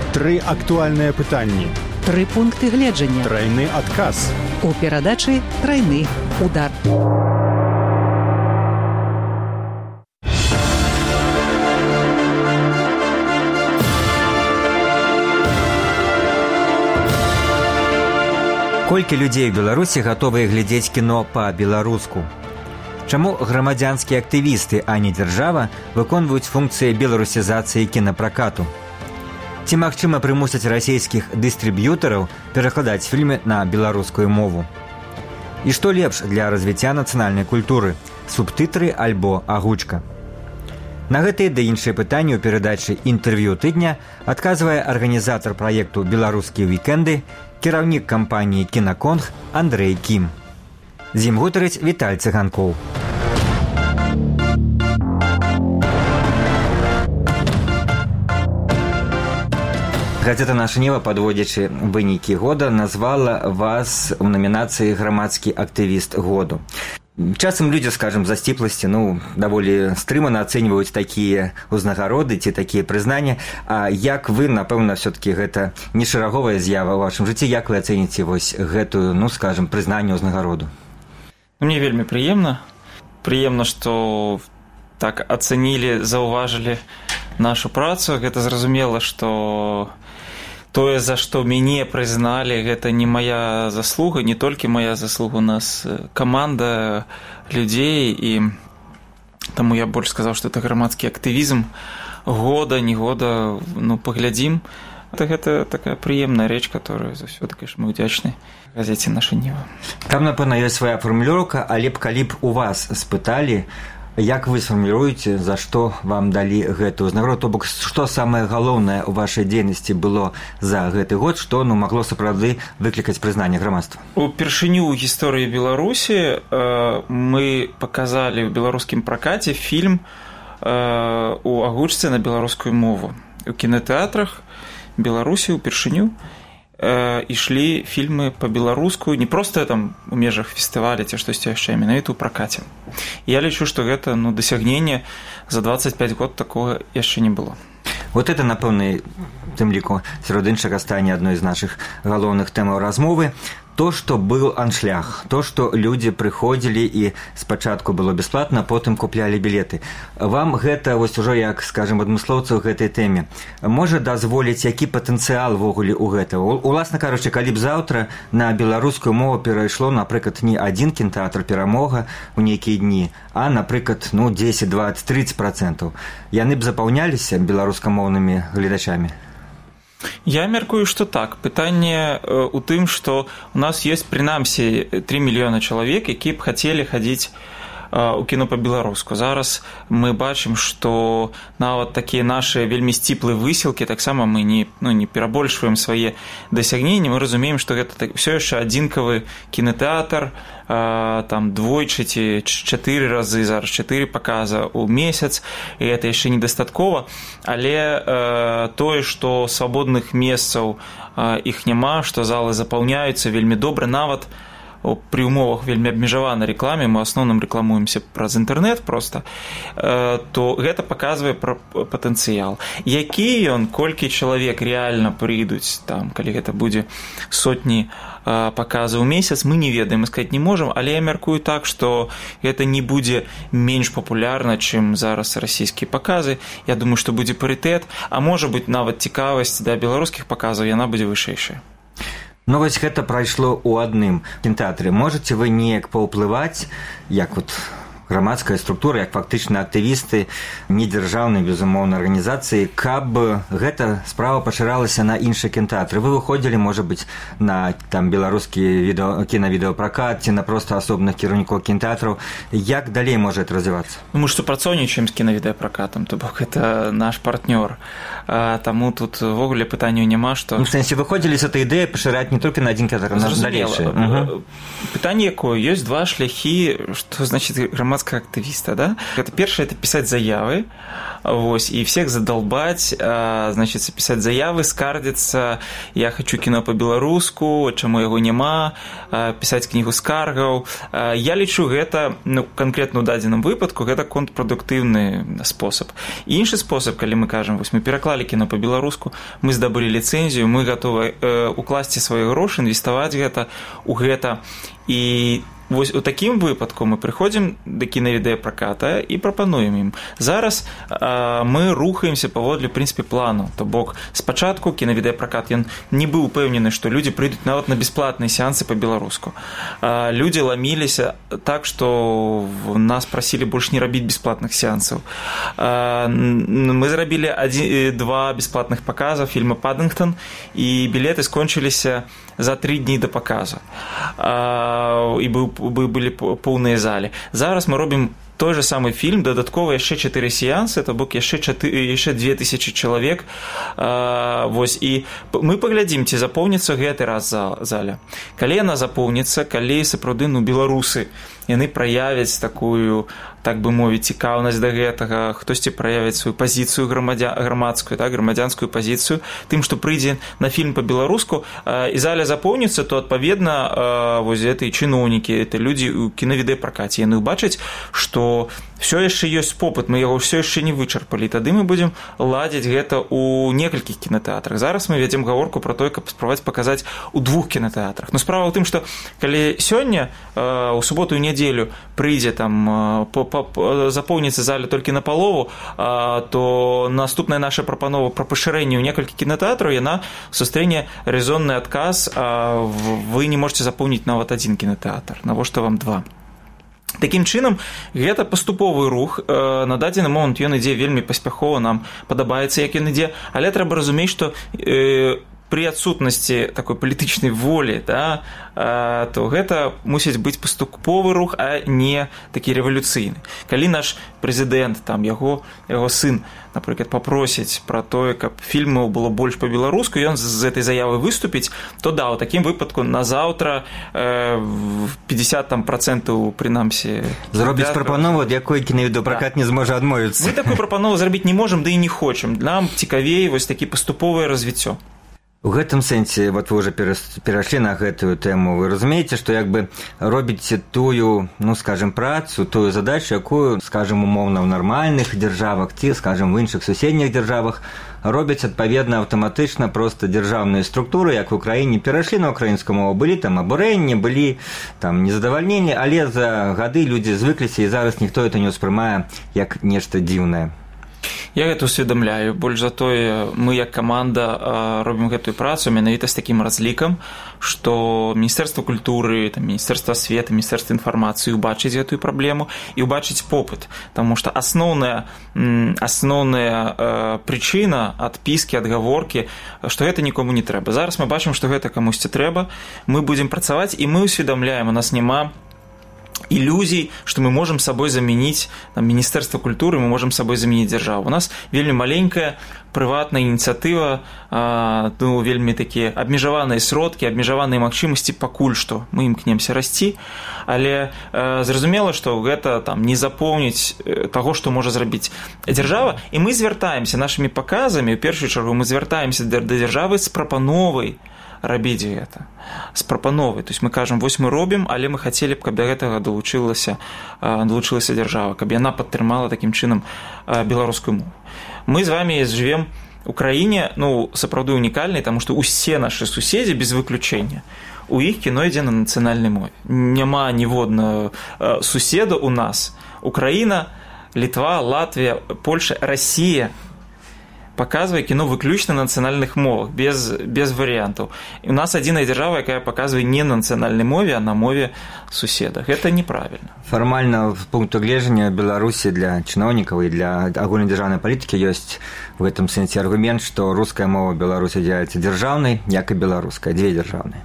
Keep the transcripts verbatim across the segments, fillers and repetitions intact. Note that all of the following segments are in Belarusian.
Тры актуальныя пытанні. Тры пункты гледжання. Трайны адказ. У перадачы «Трайны удар». Колькі людзей у Беларусі гатовыя глядзець кіно па-беларуску? Чаму грамадзянскія актывісты, а не дзяржава, выконваюць функцыі беларусізацыі кінапракату? Ці магчыма прымусіць расійскіх дыстрыб'ютараў перакладаць фільмы на беларускую мову? І што лепш для развіцця нацыянальнай культуры – субтытры альбо агучка? На гэтыя ды іншыя пытанні ў перадачы «Інтэрв'ю тыдня» адказвае арганізатар праекту «Беларускія вікенды», кіраўнік кампаніі «Кінаконг» Андрэй Кім. З ім гутарыць Віталь Цыганкоў. Газета «Наша Нева», падводзячы вынікі года, назвала вас у намінацыі «Грамадскі актывіст году». Часам людзі, скажем, за сціпласці, ну, даволі стрымана ацэньваюць такія ўзнагароды ці такія прызнанні. А як вы, напэўна, все-таки гэта не шараговая з'ява ў вашым жыцці, як вы ацэніце вось гэтую, ну, скажем, прызнанне ўзнагароду? Мне вельмі прыемна. Прыемна, што так ацэнілі, заўважылі нашу працу. Гэта зразумела, што тое, за што мяне прызналі, гэта не моя заслуга, не толькі моя заслуга, у нас каманда людзей, і таму я больш сказаў, што это грамадскі актывізм года, не года, ну, паглядзім. Гэта такая прыемная рэч, которая заўсёды, конечно, мы удзячны газеце «Наша Нева». Там, напэўна, ёсць свая фармулёўка, але б калі б у вас спыталі, як вы сфармулюеце, за што вам далі гэтую ўзнагароду, то бок што самае галоўнае ў вашай дзейнасці было за гэты год, што, ну, магло сапраўды выклікаць прызнанне грамадства? Упершыню ў гісторыі Беларусі э, мы паказалі ў беларускім пракаце фільм э, у агучцы на беларускую мову. У кінатэатрах Беларусі упершыню э, ішлі фільмы па-беларуску, не проста там у межах фестываля ці штосьці яшчэ, менавіта ў пракаце. Я лічу, што гэта, ну, дасягненне, за дваццаць пяць год такога яшчэ не было. Вот это, напэўна, тым ліку, сярод іншага стане адной з нашых галоўных тэмаў размовы. То, што быў аншлях, то, што людзі прыходзілі і спачатку было бясплатна, потым куплялі білеты. Вам гэта, вось ужо як, скажем, адмыслоўцы ў гэтай тэме, можа дазволіць, які патэнцыял ввогуле ў гэтага? Уласна кажучы, калі б заўтра на беларускую мову перайшло, напрыклад, не адзін кінатэатр «Перамога» у нейкія дні, а, напрыклад, ну, дзесяць, дваццаць, трыццаць процентаў, яны б запаўняліся беларускамоўнымі гледачамі? Я мяркую, што так. Пытанне ў тым, што у нас ёсць прынамсі тры мільёны чалавек, якія б хацелі хадзіць у кіно па-беларуску. Зараз мы бачым, што нават такія нашы вельмі сціплыя высілкі, таксама мы не, ну, не перабольшваем свае дасягненні, мы разумеем, што гэта так, ўсё яшчэ адзінкавы кінатэатр, там двойчы ці чатыры разы, зараз чатыры паказа ў месяц, і гэта яшчэ недастаткова, але э, тое, што свабодных месцаў э, іх няма, што залы запаўняюцца вельмі добра, нават пры умовах вельмі абмежаванай рэкламе, мы ў асноўным рэкламуемся праз інтэрнэт проста, то гэта паказвае пра патэнцыял. Які ён, колькі чалавек рэальна прыйдуць, там, калі гэта будзе сотні паказаў у месяц, мы не ведаем, мы сказаць не можам, але я мяркую так, што гэта не будзе менш папулярна, чым зараз расійскія паказы. Я думаю, што будзе парытэт, а можа быць нават цікавасць да беларускіх паказаў, яна будзе вышэйшая. Ну, вось гэта прайшло ў адным кінатэатры. Можаце вы неяк паўплываць, як вот грамадская структура, як фактычна актывісты недзяржаўнай, безумоўна, арганізацыі, каб гэта справа пашыралася на іншыя кінатэатры? Вы выходзілі, можа быць, на там беларускі відео, кінавідэапракат ці на проста асобных кіраўнікоў кінатэатраў. Як далей можа это развівацца? Мы ж супрацоўнічаем з кінавідэапракатам, то бок гэта наш партнёр. А, таму тут ввогуле пытанняў няма, што... Ну, в сэнсе, выходзілі з этой ідэі пашыраць не толькі на адзін кінатэатр, на далейшыя. Угу. Пытанне якое? Ёсць два шляхі, што значыць грамадская грамадскага актывіста, да? Гэта першае, это пісаць заявы, вось, і всех задолбаць, значит, пісаць заявы, скардзіцца, я хочу кіно па-беларуску, чаму яго няма, пісаць кнігу скаргаў. Я лічу гэта, ну, канкрэтна ў дадзеным выпадку, гэта контрпрадуктыўны спосаб. Іншы спосаб, калі мы кажам, вось мы пераклалі кіно па-беларуску, мы здабылі ліцэнзію, мы гатовы э, укласці свае грошы, інвеставаць гэта у гэта. І вось у такім выпадку мы прыходзім да кінавідэапраката і прапануем ім. Зараз а, мы рухаемся паводле, в прынцыпе, плану. То бок, спачатку кінавідэапракат, ён не быў упэўнены, што людзі прыйдуць нават на бясплатныя сеансы па-беларуску. А, людзі ламіліся так, што нас прасілі больш не рабіць бясплатных сеансаў. А, мы зрабілі адзін, два бясплатных паказа фільма «Паддынгтон», і білеты скончыліся за тры дні да паказу. А, і быў былі поўныя залі. Зараз мы робім той же самы фільм, дадаткова яшчэ чатыры сеансы, то бок яшчэ яшчэ две тысячы чалавек. А, вось, і мы паглядзім, ці запоўніцца гэты раз заля. Калі яна запоўніцца, калі сапраўды, ну, беларусы яны праявяць такую, так бы мовіць, цікаўнасць да гэтага, хтосьці праявяць сваю пазіцыю грамадзя... грамадскую, так, грамадзянскую пазіцыю, тым, што прыйдзе на фільм па-беларуску, і заля запоўніцца, то, адпаведна, вось гэтыя чыноўнікі, это людзі ў кінавідэапракаце, яны ўбачаць, што все яшчэ ёсць попыт, мы яго все яшчэ не вычарпалі, тады мы будзем ладзіць гэта ў некалькіх кінатэатрах. Зараз мы вядзем гаворку пра тое, каб спрабаваць паказаць у двух кінатэатрах. Но справа ў тым, што калі сёння, у суботу і нядзелю прыйдзе там по запоўніцца залі толькі на палову, то наступная наша прапанова пра пашырэнне ў некалькі кінатэатраў, яна сустрэне рэзонны адказ, вы не можете запоўніць нават адзін кінатэатр, навошта вам два. Такім чынам, гэта паступовы рух, на дадзены момант ён ідзе вельмі паспяхова, нам падабаецца, як ён ідзе, але трэба разумець, што пры адсутнасці такой палітычнай волі, да, то гэта мусіць быць паступовы рух, а не такі рэвалюцыйны. Калі наш прэзідэнт, там, яго, яго сын, напрыклад, папросіць пра тое, каб фільмаў было больш па-беларуску, ён з гэтай заявы выступіць, то да, ў такім выпадку на заўтра пятьдесят процентаў прынамсі зробіць прапанову, ад якой кінавідэапракат не зможа адмовіцца. Мы такую прапанову зрабіць не можам, да і не хочам. Нам цікавей вось такі паступовае развіццё. У гэтым сэнсе, вот вы ўжо перайшлі на гэтую тэму, вы разумееце, што як бы робіце тую, ну, скажем, працу, тую задачу, якую, скажем, умоўна ў нармальных дзяржавах ці, скажем, в іншых суседніх дзяржавах робяць адпаведна аўтаматычна проста дзяржаўныя структуры, як у краіне перайшлі на украінскую мову, былі там абурэнні, былі там незадавальненні, але за гады людзі звыкліся, і зараз ніхто гэта не ўспрымае як нешта дзіўнае. Я гэта усведамляю. Больш за тое, мы як каманда робім гэтую працу менавіта з такім разлікам, што Міністэрства культуры, там, Міністэрства асветы, Міністэрства інфармацыі убачыць гэтую праблему і убачыць попыт. Таму што асноўная, асноўная прычына адпіскі, адгаворкі, што гэта нікому не трэба. Зараз мы бачым, што гэта камусьці трэба, мы будзем працаваць, і мы усведамляем, у нас няма ілюзій, што мы можам сабой замяніць там, Міністэрства культуры, мы можам сабой замяніць дзяржаву. У нас вельмі маленькая прыватная ініцыятыва, а, ну, вельмі такія абмежаваныя сродкі, абмежаваныя магчымасці пакуль што. Мы імкнемся расці, але а, зразумела, што гэта там, не запоўніць таго, што можа зрабіць дзяржава, і мы звяртаемся нашымі паказамі, у першую чаргу мы звяртаемся да дзяржавы з прапановай рабіць гэта, з прапановай. То есть мы кажам, вось мы робім, але мы хацелі б, каб да гэтага далучылася, далучылася дзяржава, каб яна падтрымала такім чынам беларускую мову. Мы з вами жывем у краіне, ну, сапраўды унікальнай, таму што усе нашы суседзі без выключэння. У іх кіно ідзе на нацыянальнай мове. Няма ніводнага суседа у нас. Украіна, Літва, Латвія, Польша, Расія паказвае кіно выключна на нацыянальных мовах, без, без варыянтаў. І у нас адзіная дзяржава, якая паказвае не на нацыянальнай мове, а на мове суседа. Гэта неправільна. Фармальна, з пункту гледжання Беларусі для чыноўнікаў і для агульнадзяржаўнай палітыкі ёсць в гэтым сэнсе аргумент, што руская мова Беларусі з'яўляецца дзяржаўнай, як і беларуская, дзве дзяржаўныя.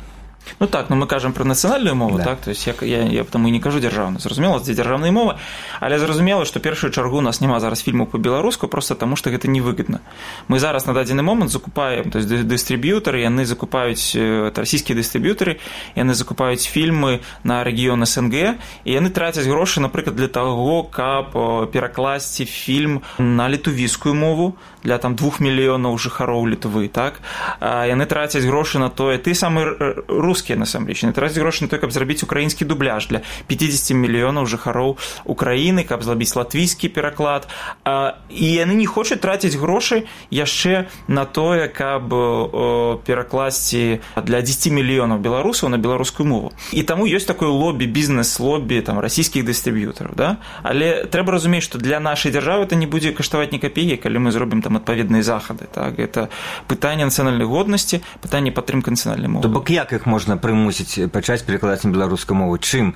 Ну так, ну мы кажам пра нацыянальную мову, да. так, то есть я, я, я потому і не кажу дзяржаўную, зразумела, дзе дзяржаўныя мовы, але зразумела, што першую чаргу у нас няма зараз фільмаў па-беларуску, проста таму, што гэта невыгадна. Мы зараз на дадзены момант закупаем, то есть дыстрыб'ютары, яны закупаюць, расійскія дыстрыб'ютары, яны закупаюць фільмы на рэгіён эс эн гэ, і яны трацяць грошы, напрыклад, для таго, каб перакласці фільм на літувійскую мову для там двух мільёнаў жыхароў Літвы, так? А яны трацяць грошы на тое, ты самы рускія насамрэч, яны трацяць грошы на тое, каб зрабіць украінскі дубляж для пятьдесят мільёнаў жыхароў Украіны, каб зрабіць латвійскі пераклад. А, і яны не хочуць траціць грошы яшчэ на тое, каб о, перакласці для дзесяць мільёнаў беларусаў на беларускую мову. І таму ёсць такое лобі, бізнес-лобі там расійскіх дыстрыб'ютараў, да? Але трэба разумець, што для нашай дзяржавы это не будзе каштаваць ні капеі, калі мы зробім там адпаведныя захады, так? Гэта пытанне нацыянальнай годнасці, пытанне падтрымкі нацыянальнай мовы. То бок як іх можна прымусіць пачаць перакладаць на беларускую мову? Чым?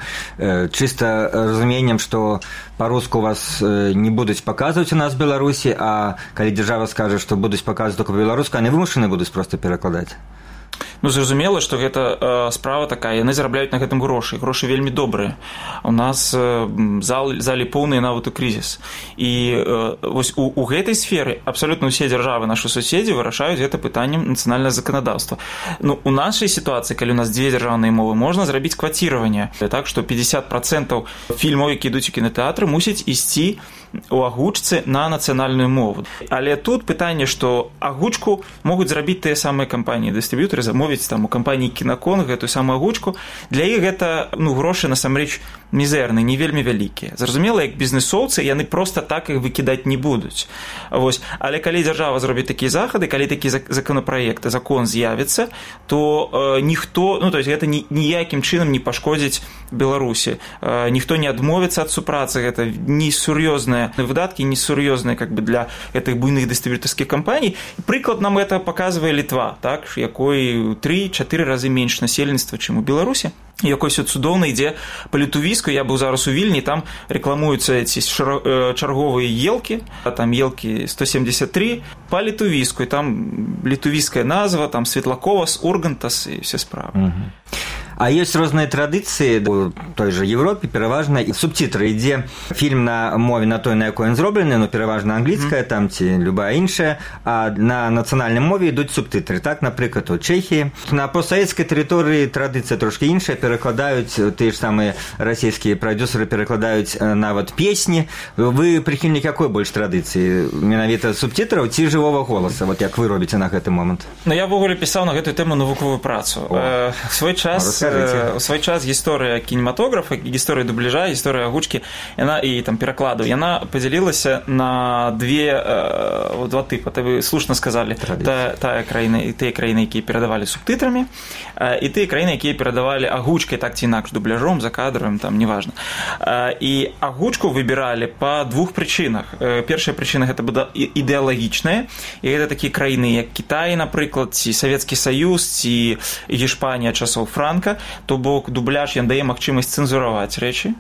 Чыста разуменнем, што па-руску вас не будуць паказваць у нас в Беларусі, а калі дзяржава скажа, што будуць паказваць толькі па-беларуску, яны вымушаны будуць проста перакладаць? Ну, зразумела, што гэта э, справа такая, яны зарабляюць на гэтым грошы, грошы вельмі добрыя. У нас э, зал, залі поўныя нават у крызіс. І э, вось у, у гэтай сферы абсалютна ўсе дзяржавы, нашы суседзі, вырашаюць гэта пытаннем нацыянальнага заканадаўства. Ну, у нашай сітуацыі, калі у нас дзве дзяржаўныя мовы, можна зрабіць кваціраванне, так, што пятьдесят процентов фільмаў, які ідуць у кінотэатры, мусяць ісці у агучцы на нацыянальную мову. Але тут пытанне, што агучку могуць зрабіць тыя самыя кампаніі, дыстрыб'ютары, замовіць там у кампаніі Кінакон гэтую самую агучку. Для іх гэта, ну, грошы насамрэч мізэрныя, не вельмі вялікія. Зразумела, як бізнесоўцы, яны проста так іх выкідаць не будуць. Вось. Але калі дзяржава зробіць такія захады, калі такі законапраект, закон з'явіцца, то э, ніхто, ну, то есть гэта ні, ніякім чынам не пашкодзіць Беларусі. Э, ніхто не адмовіцца ад супрацы, гэта несур'ёзныя выдаткі, несур'ёзныя как бы для гэтых буйных дыстрыб'ютарскіх кампаній. Прыклад нам гэта паказвае Літва, так, якой три-чатыры разы менш насельніцтва, чым у Беларусі. Якой все цудоўна ідзе па літувійску. Я быў зараз у Вільні, там рэкламуюцца ці чарговыя елкі, а там елкі сто семьдесят три па літувійску, і там літувійская назва, там Светлаковас, Ургантас і все справы. Угу. А ёсць розныя традыцыі у той жа Европе, пераважна і субцітры, ідзе фільм на мове на той, на якой ён зроблены, но пераважна англійская, там ці любая іншая, а на нацыянальнай мове ідуць субтытры. Так, напрыклад, у Чэхіі. На постсавецкай тэрыторыі традыцыя трошкі іншая, перакладаюць тыя ж самыя расійскія прадюсеры, перакладаюць нават песні. Вы прыхільнік якой больш традыцыі? Менавіта субцітраў ці жывога голаса, вот як вы робіце на гэты момант? Ну, я ввогуле пісаў на гэтую тэму навуковую працу. Э, свой час у свой час гісторыя кінематографа, гісторыя дубляжа, гісторыя агучкі, яна і там перакладу, яна падзялілася на две э, два тыпа. Вы слушна сказалі, та, тая краіна і тыя краіны, якія перадавалі субтытрамі, э, і тыя краіны, якія перадавалі агучкай, так ці інакш, дубляжом, закадравым, там неважна. Э, і агучку выбіралі па двух прычынах. Э, першая прычына гэта была ідэалагічная, і гэта такія краіны, як Кітай, напрыклад, ці Савецкі Саюз, ці Гішпанія часоў Франка. То бок дубляж ён дае магчымасць цэнзураваць рэчы.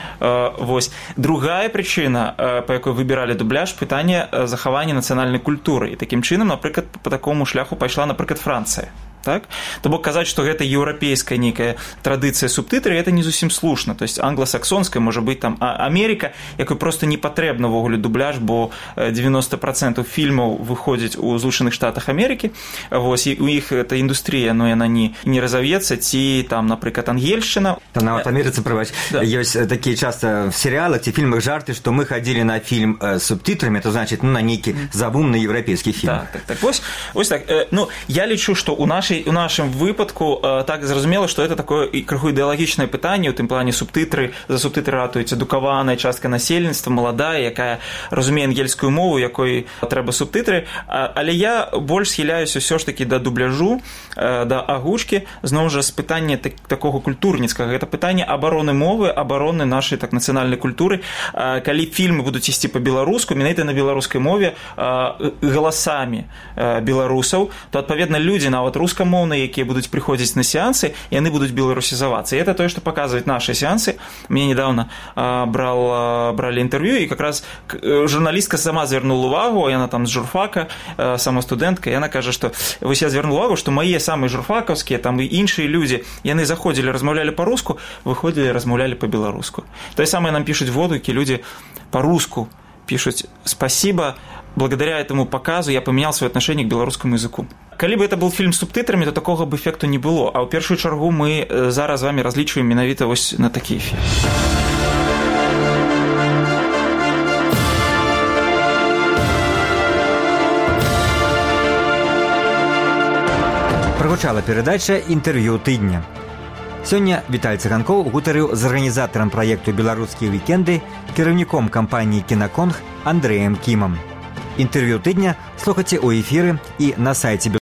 Вось. Другая прычына, па якой выбіралі дубляж, пытанне захавання нацыянальнай культуры. І такім чынам, напрыклад, па такому шляху пайшла, напрыклад, Францыя. Так? То бок казаць, што гэта еўрапейская нейкая традыцыя субтытры, гэта не зусім слушна. То есть англасаксонская, можа быць там Амерыка, якой проста не патрэбна ўвогуле дубляж, бо девяносто процентов фільмаў выходзяць у Злучаных Штатах Амерыкі. Вось, і у іх эта індустрія, но яна не, не разавецца, ці там, напрыклад, ангельшчына. Там нават Амерыцы, прабач, да. Ёсць такія часта в серыялах ці фільмах жарты, што мы хадзілі на фільм з субтытрамі, то значит, ну, на нейкі забумны еўрапейскі фільм. Так, так, так. Вось, вось так. Ну, я лічу, што у нашай у нашым выпадку так зразумела, што это такое крыху ідэалагічнае пытанне, у тым плане субтытры, за субтытры ратуюць адукаваная частка насельніцтва, маладая, якая разумее ангельскую мову, якой трэба субтытры, але я больш схіляюся ўсё ж такі да дубляжу, да агучкі, зноў жа з пытання так, такога культурніцкага, гэта пытанне абароны мовы, абароны нашай так нацыянальнай культуры. Калі фільмы будуць ісці па-беларуску, менавіта на беларускай мове галасамі беларусаў, то адпаведна людзі нават рускай беларускамоўныя, якія будуць прыходзіць на сеансы, яны будуць беларусізавацца. І это тое, што паказваюць нашы сеансы. Мне недавно а, брал, а, бралі інтэрв'ю, і якраз журналістка сама звярнула увагу, яна там з журфака, а, сама студэнтка, яна кажа, што вось я звярнула увагу, што мае самыя журфакаўскія, там і іншыя людзі, яны заходзілі, размаўлялі па-руску, выходзілі, размаўлялі па-беларуску. Тое самае нам пішуць водгукі, людзі па-руску пишут: «Спасибо, благодаря этому показу я поменял свое отношение к белорусскому языку». Калі бы это был фильм с субтитрами, то такого бы эффекту не было. А ў першую чаргу мы зараз з вами разлічваем менавіта вось на такі эфект. Прагучала перадача «Інтэрв'ю тыдня». Сёння Віталь Цыганкоў гутарыў з арганізатарам праекту «Беларускія вікенды», кіраўніком кампаніі «Кінаконг» Андрэем Кімам. «Інтэрв'ю тыдня» слухайце ў эфіры і на сайце